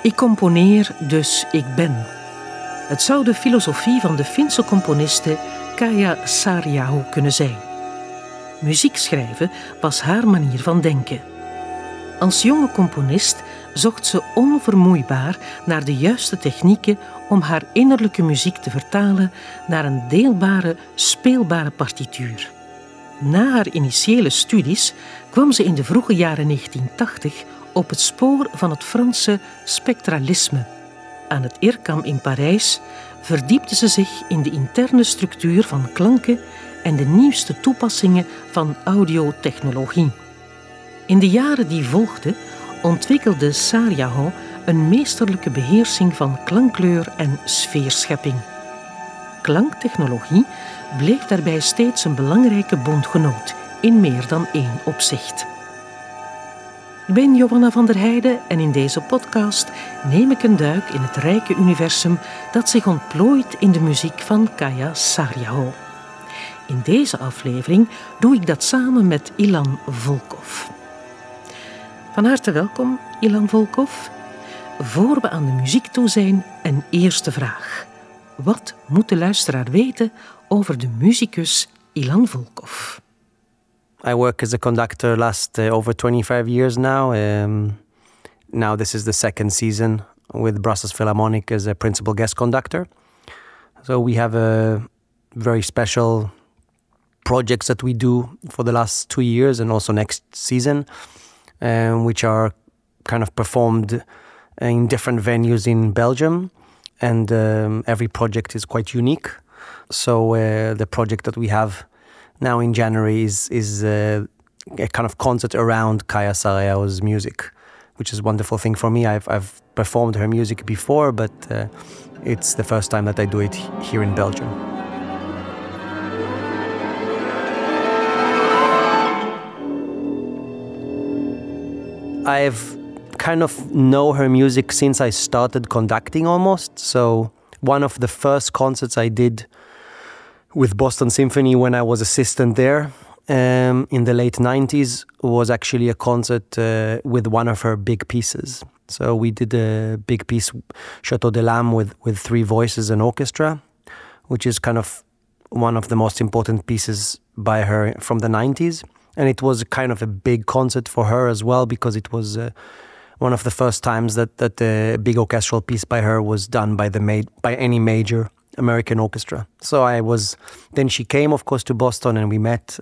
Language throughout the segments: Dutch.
Ik componeer, dus ik ben. Het zou de filosofie van de Finse componiste Kaija Saariaho kunnen zijn. Muziek schrijven was haar manier van denken. Als jonge componist zocht ze onvermoeibaar naar de juiste technieken om haar innerlijke muziek te vertalen naar een deelbare, speelbare partituur. Na haar initiële studies kwam ze in de vroege jaren 1980 op het spoor van het Franse spectralisme. Aan het IRCAM in Parijs verdiepte ze zich in de interne structuur van klanken en de nieuwste toepassingen van audiotechnologie. In de jaren die volgden ontwikkelde Saariaho een meesterlijke beheersing van klankkleur en sfeerschepping. Klanktechnologie bleek daarbij steeds een belangrijke bondgenoot in meer dan één opzicht. Ik ben Johanna van der Heijden en in deze podcast neem ik een duik in het rijke universum dat zich ontplooit in de muziek van Kaija Saariaho. In deze aflevering doe ik dat samen met Ilan Volkov. Van harte welkom, Ilan Volkov. Voor we aan de muziek toe zijn, een eerste vraag. Wat moet de luisteraar weten over de muzikus Ilan Volkov? I work as a conductor last over 25 years now. Now this is the second season with Brussels Philharmonic as a principal guest conductor. So we have a very special projects that we do for the last 2 years and also next season, which are kind of performed in different venues in Belgium. And every project is quite unique. So the project that we have now in January is a kind of concert around Kaija Saariaho's music, which is a wonderful thing for me. I've performed her music before, but it's the first time that I do it here in Belgium. I've kind of know her music since I started conducting almost. So one of the first concerts I did with Boston Symphony when I was assistant there in the late 90s was actually a concert with one of her big pieces. So we did a big piece, Chateau de l'Âme, with 3 voices and orchestra, which is kind of one of the most important pieces by her from the 90s. And it was kind of a big concert for her as well, because it was one of the first times that a big orchestral piece by her was done by any major American orchestra. So then she came, of course, to Boston and we met.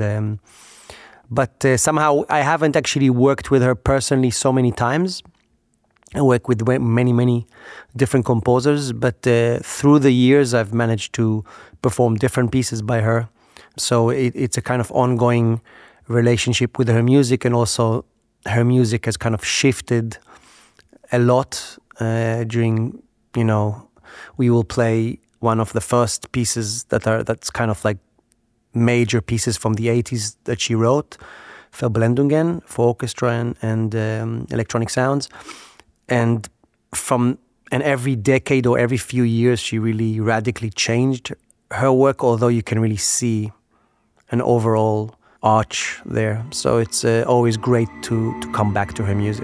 But somehow I haven't actually worked with her personally so many times. I work with many, many different composers, but through the years I've managed to perform different pieces by her. So it's a kind of ongoing relationship with her music, and also her music has kind of shifted a lot during, we will play one of the first pieces that's kind of like major pieces from the 80s that she wrote, Verblendungen, for orchestra and electronic sounds. And every decade or every few years she really radically changed her work, although you can really see an overall arch there. So it's always great to come back to her music.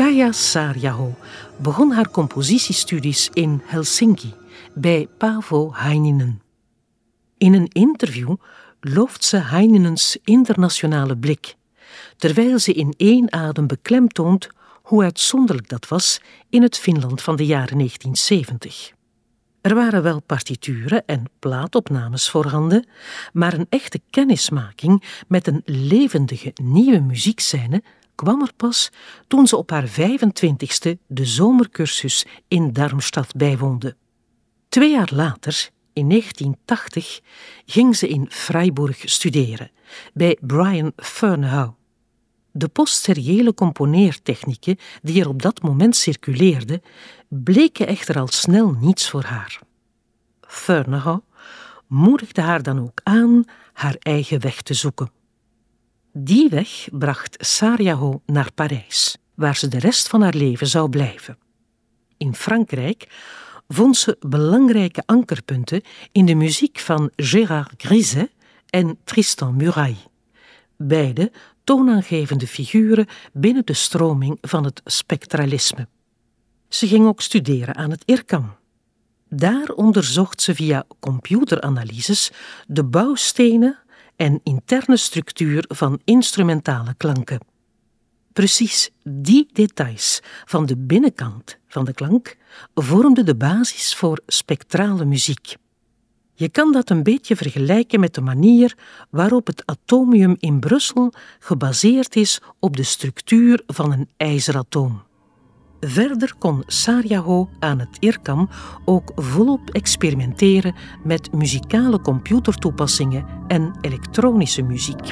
Kaija Saariaho begon haar compositiestudies in Helsinki bij Paavo Heininen. In een interview looft ze Heininens internationale blik, terwijl ze in één adem beklemtoont hoe uitzonderlijk dat was in het Finland van de jaren 1970. Er waren wel partituren en plaatopnames voorhanden, maar een echte kennismaking met een levendige nieuwe muziekscène kwam er pas toen ze op haar 25e de zomercursus in Darmstadt bijwoonde. 2 jaar later, in 1980, ging ze in Freiburg studeren, bij Brian Ferneyhough. De postseriële componeertechnieken die er op dat moment circuleerden, bleken echter al snel niets voor haar. Ferneyhough moedigde haar dan ook aan haar eigen weg te zoeken. Die weg bracht Saariaho naar Parijs, waar ze de rest van haar leven zou blijven. In Frankrijk vond ze belangrijke ankerpunten in de muziek van Gérard Griset en Tristan Murail, beide toonaangevende figuren binnen de stroming van het spectralisme. Ze ging ook studeren aan het IRCAM. Daar onderzocht ze via computeranalyses de bouwstenen en interne structuur van instrumentale klanken. Precies die details van de binnenkant van de klank vormden de basis voor spectrale muziek. Je kan dat een beetje vergelijken met de manier waarop het atomium in Brussel gebaseerd is op de structuur van een ijzeratoom. Verder kon Saariaho aan het IRCAM ook volop experimenteren met muzikale computertoepassingen en elektronische muziek.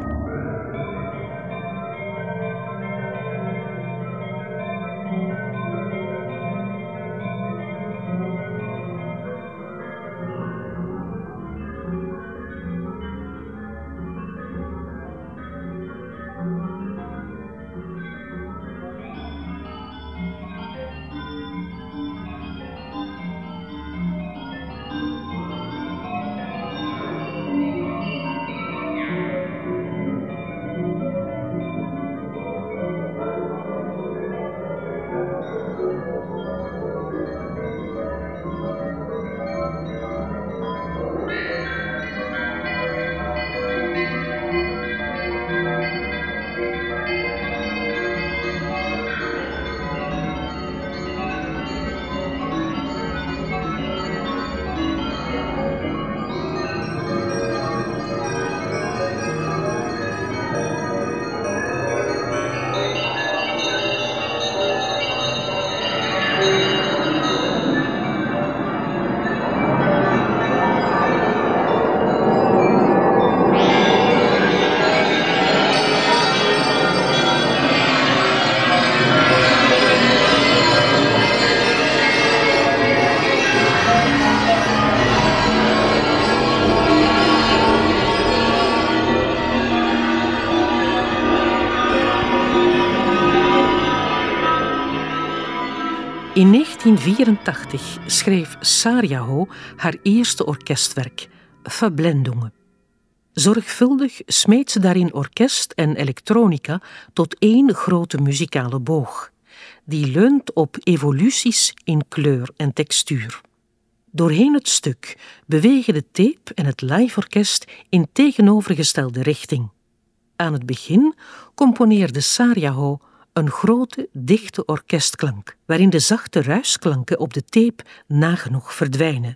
In 1984 schreef Saariaho haar eerste orkestwerk, Verblendungen. Zorgvuldig smeet ze daarin orkest en elektronica tot één grote muzikale boog, die leunt op evoluties in kleur en textuur. Doorheen het stuk bewegen de tape en het liveorkest in tegenovergestelde richting. Aan het begin componeerde Saariaho een grote, dichte orkestklank, waarin de zachte ruisklanken op de tape nagenoeg verdwijnen.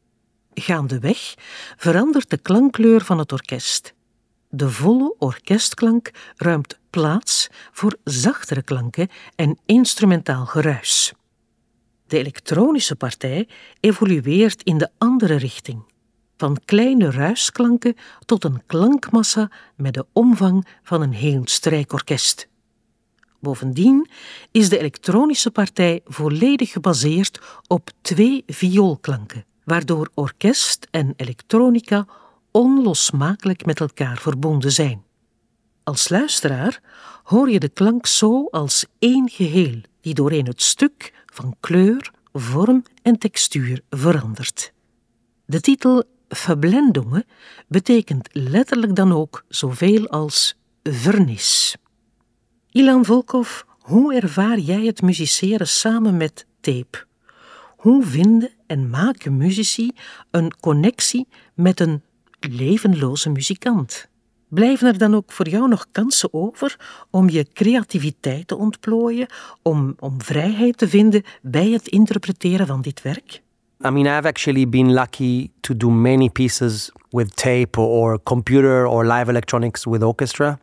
Gaandeweg verandert de klankkleur van het orkest. De volle orkestklank ruimt plaats voor zachtere klanken en instrumentaal geruis. De elektronische partij evolueert in de andere richting, van kleine ruisklanken tot een klankmassa met de omvang van een heel strijkorkest. Bovendien is de elektronische partij volledig gebaseerd op 2 vioolklanken, waardoor orkest en elektronica onlosmakelijk met elkaar verbonden zijn. Als luisteraar hoor je de klank zo als één geheel, die doorheen het stuk van kleur, vorm en textuur verandert. De titel Verblendungen betekent letterlijk dan ook zoveel als vernis. Ilan Volkov Hoe ervaar jij het musiceren samen met tape? Hoe vinden en maken muzici een connectie met een levenloze muzikant? Blijven er dan ook voor jou nog kansen over om je creativiteit te ontplooien, om vrijheid te vinden bij het interpreteren van dit werk? I mean, I've actually been lucky to do many pieces with tape or computer or live electronics with orchestra.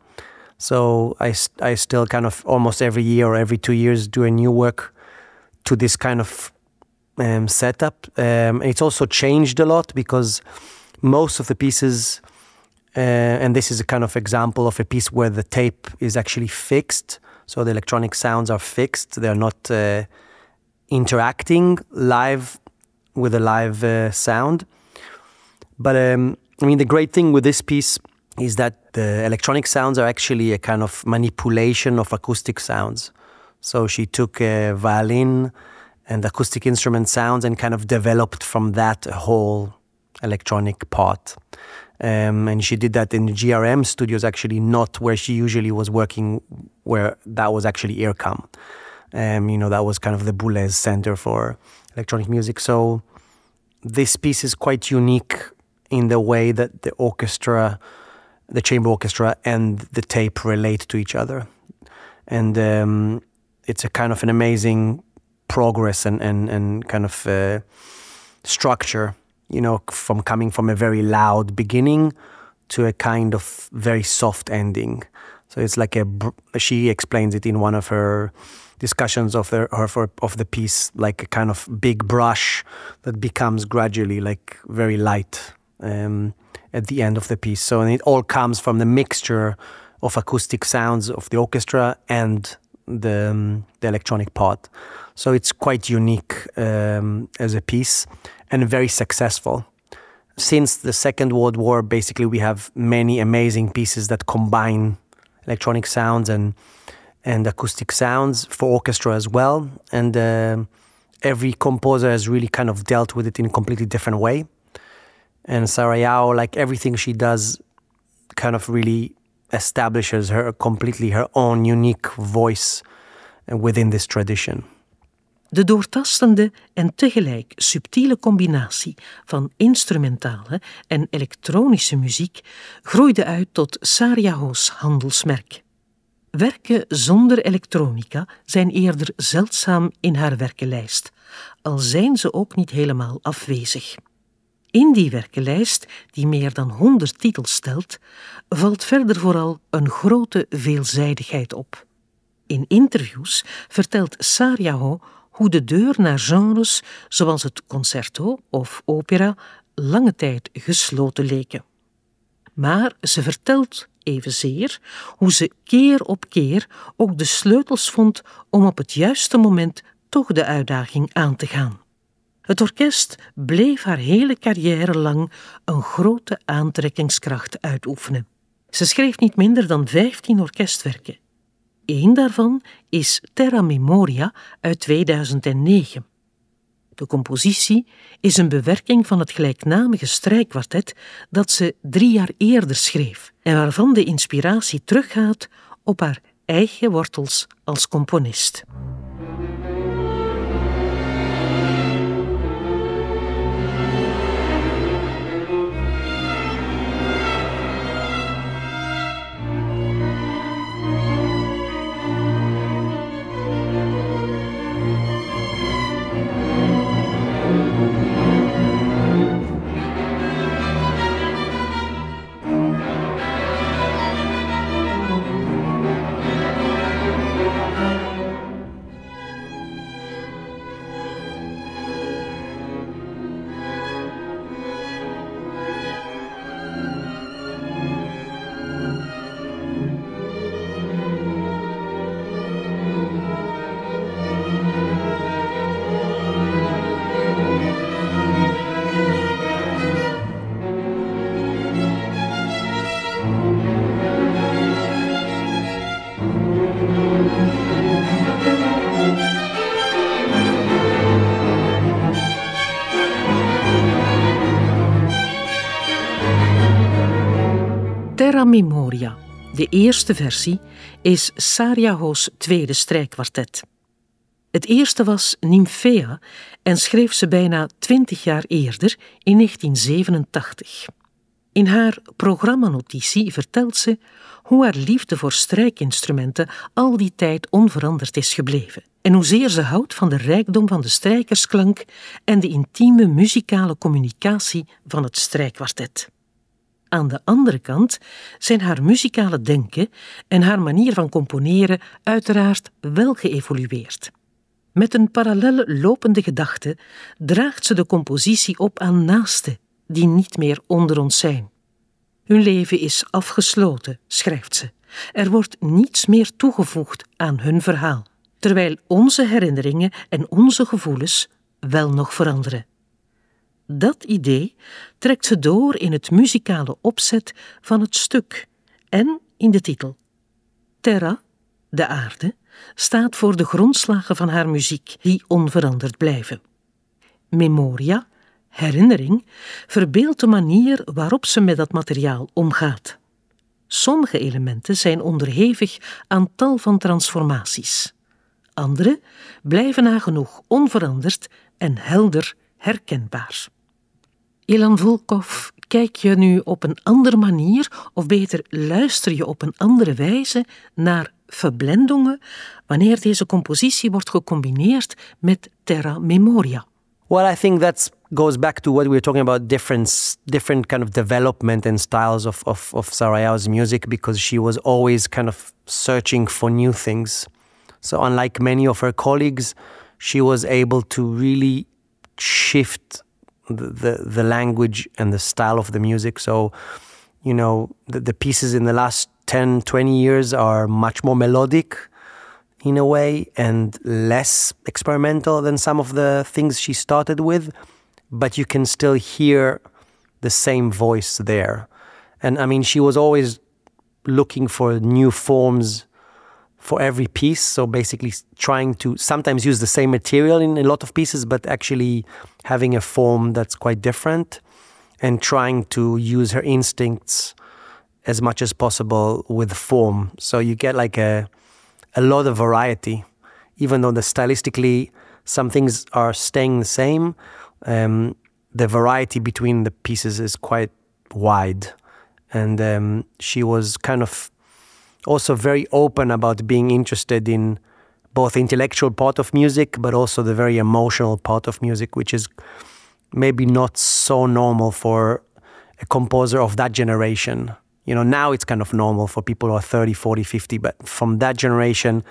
So I still kind of almost every year or every 2 years do a new work to this kind of setup. It's also changed a lot because most of the pieces, and this is a kind of example of a piece where the tape is actually fixed. So the electronic sounds are fixed. They're not interacting live with a live sound. But I mean, the great thing with this piece is that the electronic sounds are actually a kind of manipulation of acoustic sounds. So she took a violin and acoustic instrument sounds and kind of developed from that a whole electronic part. And she did that in the GRM studios, actually not where she usually was working, where that was actually IRCAM. That was kind of the Boulez Center for electronic music. So this piece is quite unique in the way that the orchestra, the chamber orchestra and the tape relate to each other. And it's a kind of an amazing progress and kind of structure, from coming from a very loud beginning to a kind of very soft ending. So it's like she explains it in one of her discussions of the piece, like a kind of big brush that becomes gradually like very light at the end of the piece. So and it all comes from the mixture of acoustic sounds of the orchestra and the electronic part. So it's quite unique as a piece and very successful. Since the Second World War, basically we have many amazing pieces that combine electronic sounds and acoustic sounds for orchestra as well. And every composer has really kind of dealt with it in a completely different way. And Sarayao, like everything she does, kind of really establishes her own unique voice within this tradition. De doortastende en tegelijk subtiele combinatie van instrumentale en elektronische muziek groeide uit tot Sariaho's handelsmerk. Werken zonder elektronica zijn eerder zeldzaam in haar werkenlijst, al zijn ze ook niet helemaal afwezig. In die werkenlijst, die meer dan 100 titels stelt, valt verder vooral een grote veelzijdigheid op. In interviews vertelt Sariaho hoe de deur naar genres zoals het concerto of opera lange tijd gesloten leken. Maar ze vertelt evenzeer hoe ze keer op keer ook de sleutels vond om op het juiste moment toch de uitdaging aan te gaan. Het orkest bleef haar hele carrière lang een grote aantrekkingskracht uitoefenen. Ze schreef niet minder dan 15 orkestwerken. Eén daarvan is Terra Memoria uit 2009. De compositie is een bewerking van het gelijknamige strijkkwartet dat ze 3 jaar eerder schreef en waarvan de inspiratie teruggaat op haar eigen wortels als componist. Terra Memoria, De eerste versie is Sariaho's tweede strijkkwartet. Het eerste was Nymphea en schreef ze bijna 20 jaar eerder, in 1987. In haar programmanotitie vertelt ze hoe haar liefde voor strijkinstrumenten al die tijd onveranderd is gebleven en hoezeer ze houdt van de rijkdom van de strijkersklank en de intieme muzikale communicatie van het strijkkwartet. Aan de andere kant zijn haar muzikale denken en haar manier van componeren uiteraard wel geëvolueerd. Met een parallel lopende gedachte draagt ze de compositie op aan naasten die niet meer onder ons zijn. Hun leven is afgesloten, schrijft ze. Er wordt niets meer toegevoegd aan hun verhaal, terwijl onze herinneringen en onze gevoelens wel nog veranderen. Dat idee trekt ze door in het muzikale opzet van het stuk en in de titel. Terra, de aarde, staat voor de grondslagen van haar muziek, die onveranderd blijven. Memoria, herinnering, verbeeldt de manier waarop ze met dat materiaal omgaat. Sommige elementen zijn onderhevig aan tal van transformaties. Andere blijven nagenoeg onveranderd en helder herkenbaar. Ilan Volkov, kijk je nu op een andere manier, of beter luister je op een andere wijze naar verblendingen wanneer deze compositie wordt gecombineerd met Terra Memoria? Well, I think that goes back to what we were talking about, different kind of development and styles of Sarayaho's music, because she was always kind of searching for new things. So unlike many of her colleagues, she was able to really shift the language and the style of the music. So, you know, the pieces in the last 10, 20 years are much more melodic in a way and less experimental than some of the things she started with, but you can still hear the same voice there. And I mean, she was always looking for new forms for every piece, so basically trying to sometimes use the same material in a lot of pieces, but actually having a form that's quite different and trying to use her instincts as much as possible with form. So you get like a lot of variety, even though stylistically some things are staying the same. The variety between the pieces is quite wide. And she was kind of also very open about being interested in both the intellectual part of music, but also the very emotional part of music, which is maybe not so normal for a composer of that generation. You know, now it's kind of normal for people who are 30, 40, 50, but from that generation,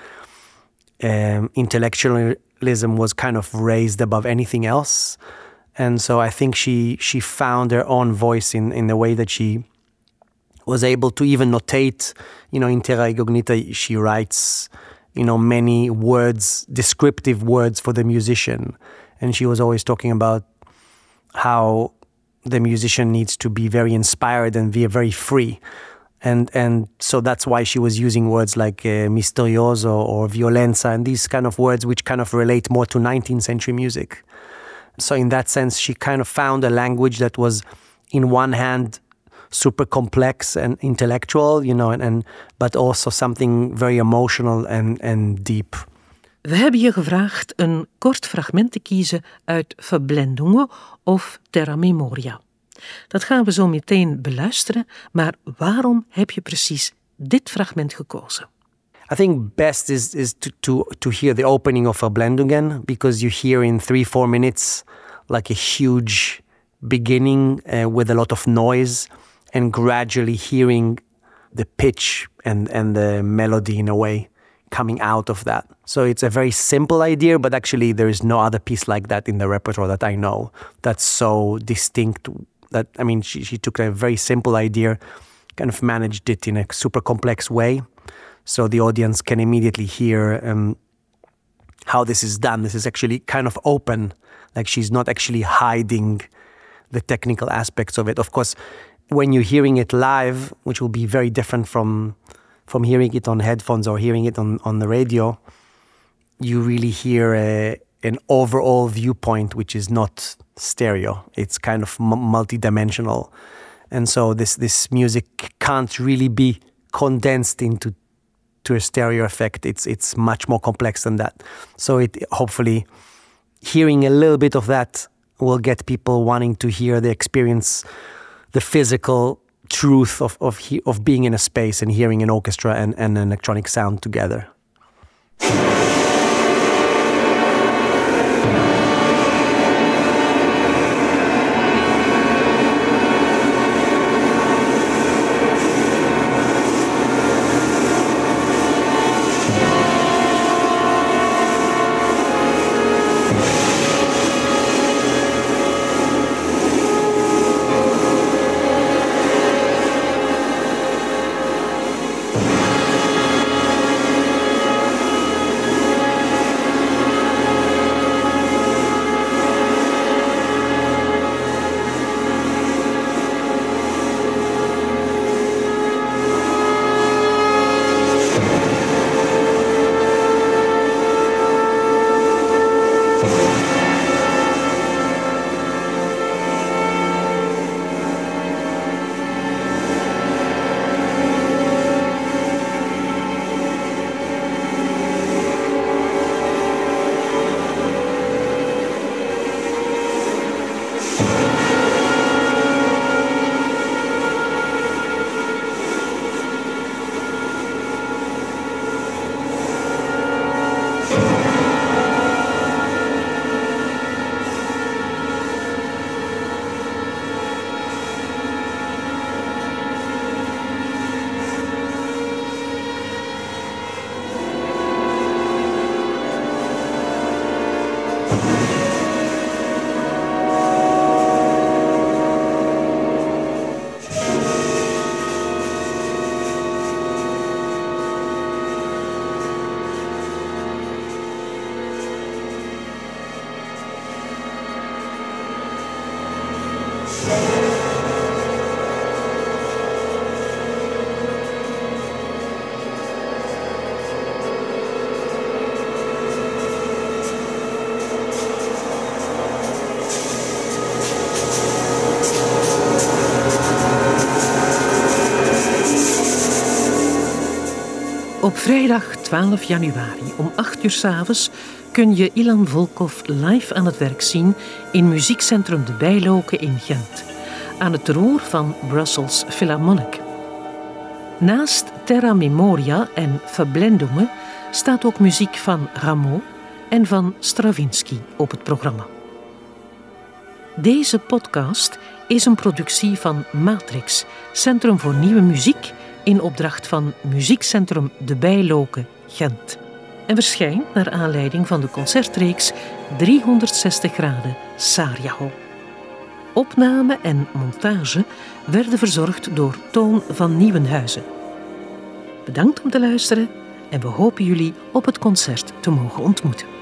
intellectualism was kind of raised above anything else. And so I think she found her own voice in the way that she was able to even notate, you know, in Terra Incognita, she writes, you know, many words, descriptive words for the musician. And she was always talking about how the musician needs to be very inspired and be very free. And so that's why she was using words like misterioso or violenza and these kind of words which kind of relate more to 19th century music. So in that sense, she kind of found a language that was, in one hand, super complex and intellectual, you know, but also something very emotional and deep. We hebben je gevraagd een kort fragment te kiezen uit Verblendungen of Terra Memoria. Dat gaan we zo meteen beluisteren, maar waarom heb je precies dit fragment gekozen? I think best is to hear the opening of Verblendungen, because you hear in 3-4 minutes like a huge beginning with a lot of noise, and gradually hearing the pitch and the melody in a way coming out of that. So it's a very simple idea, but actually there is no other piece like that in the repertoire that I know that's so distinct. That, I mean, she took a very simple idea, kind of managed it in a super complex way, so the audience can immediately hear how this is done. This is actually kind of open, like she's not actually hiding the technical aspects of it. Of course, when you're hearing it live, which will be very different from hearing it on headphones or hearing it on the radio, you really hear an overall viewpoint which is not stereo. It's kind of multi-dimensional. And so this music can't really be condensed into a stereo effect. It's much more complex than that. So hopefully hearing a little bit of that will get people wanting to hear the experience, the physical truth of being in a space and hearing an orchestra and an electronic sound together. Op vrijdag 12 januari om 8 uur 's avonds kun je Ilan Volkov live aan het werk zien in Muziekcentrum De Bijloken in Gent, aan het roer van Brussels Philharmonic. Naast Terra Memoria en Verblendungen staat ook muziek van Rameau en van Stravinsky op het programma. Deze podcast is een productie van Matrix, Centrum voor Nieuwe Muziek, in opdracht van Muziekcentrum De Bijloken, Gent. En verschijnt naar aanleiding van de concertreeks 360 graden Sarajevo. Opname en montage werden verzorgd door Toon van Nieuwenhuizen. Bedankt om te luisteren en we hopen jullie op het concert te mogen ontmoeten.